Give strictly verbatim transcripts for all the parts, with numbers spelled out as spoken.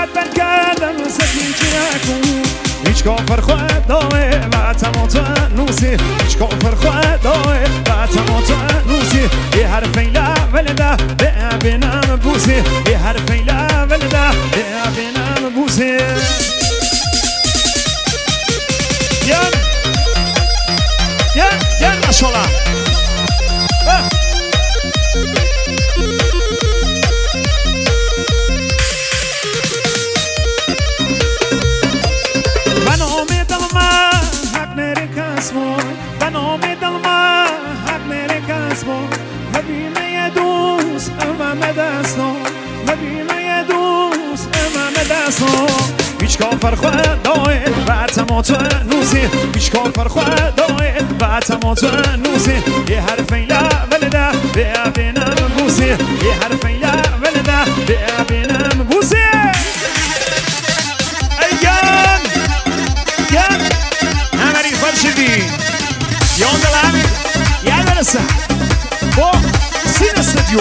بد بد کردم سکیچی نکن هیچ کافر خواهد داره و تماتا نوسی هیچ کافر خواهد داره و تماتا نوسی یه حرف ایلا ولده به بینم بوسی یه حرف ایلا ولده به بینم بوسی ین ین ین ماشالله و نام دل ما حق نره کس ما مبینه یه دوست امام دستان مبینه یه دوست امام دستان هیچ کافر خواهد داید و تماتا نوسی هیچ کافر خواهد داید و تماتا نوسی یه حرف ایلا ولده به بینم بوسی یه حرف ایلا ولده به بینم بوسی ایان ایان همری فرشدی یون دلم یه برسه با سین استدیو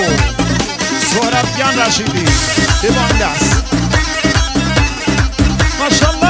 سهراب یان رشیدی دیوان دست ماشالله